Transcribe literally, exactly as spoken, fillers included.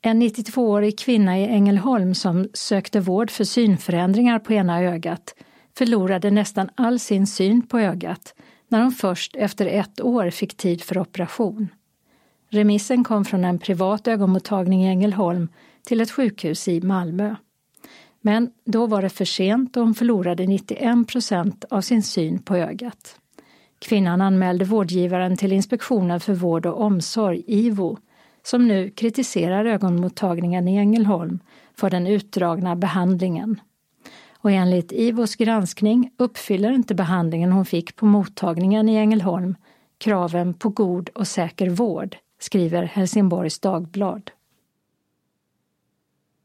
En nittiotvåårig kvinna i Ängelholm som sökte vård för synförändringar på ena ögat förlorade nästan all sin syn på ögat när hon först efter ett år fick tid för operation. Remissen kom från en privat ögonmottagning i Ängelholm till ett sjukhus i Malmö. Men då var det för sent och hon förlorade nittioen procent av sin syn på ögat. Kvinnan anmälde vårdgivaren till Inspektionen för vård och omsorg, I V O, som nu kritiserar ögonmottagningen i Ängelholm för den utdragna behandlingen. Och enligt I V Os granskning uppfyller inte behandlingen hon fick på mottagningen i Ängelholm kraven på god och säker vård, skriver Helsingborgs Dagblad.